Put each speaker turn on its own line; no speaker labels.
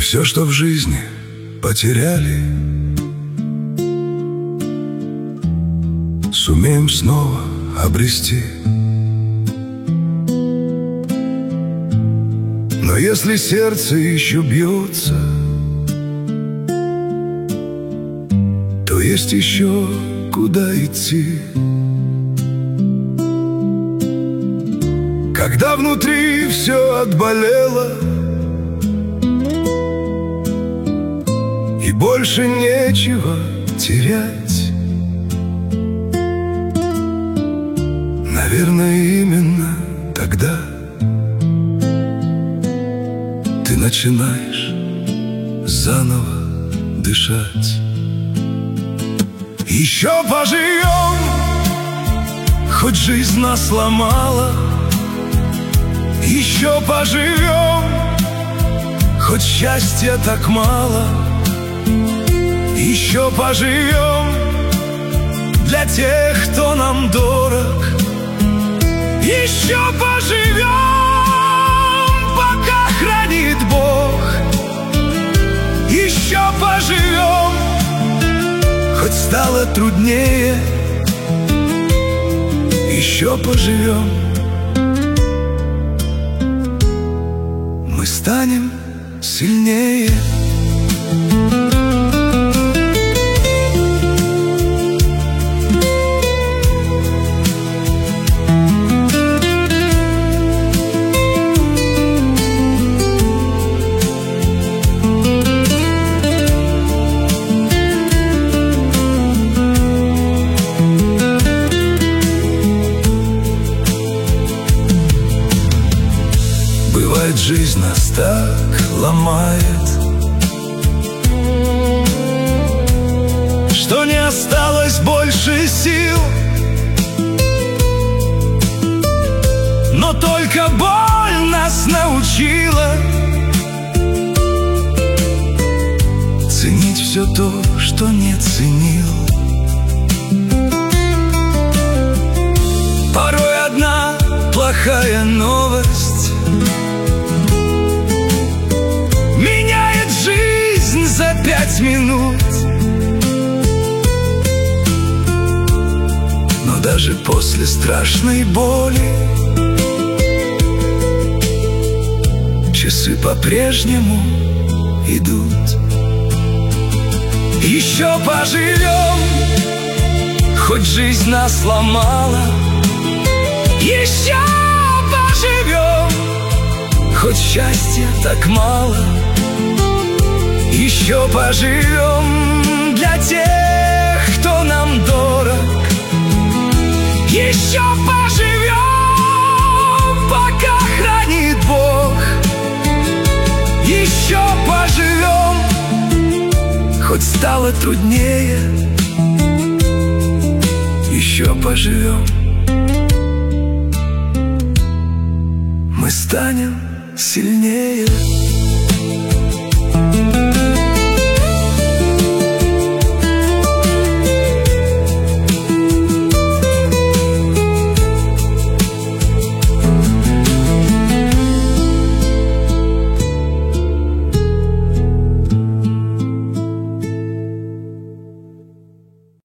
все, что в жизни потеряли, сумеем снова обрести. Но если сердце еще бьется, то есть еще куда идти. Когда внутри все отболело и больше нечего терять, наверное, именно тогда ты начинаешь заново дышать. Еще поживем, хоть жизнь нас сломала. Еще поживем, хоть счастья так мало. Еще поживем для тех, кто нам дорог. Еще поживем, пока хранит Бог. Еще поживем, хоть стало труднее. Еще поживем, мы станем сильнее. Бывает, жизнь нас так ломает, что не осталось больше сил. Но только боль нас научила ценить все то, что не ценил. Порой одна плохая новость меняет жизнь за 5 минут. Но даже после страшной боли часы по-прежнему идут. Еще поживем, хоть жизнь нас сломала. Еще поживем, хоть счастья так мало. Еще поживем для тех, кто нам дорог. Еще поживем, пока хранит Бог. Еще поживем, хоть стало труднее. Еще поживем, мы станем сильнее.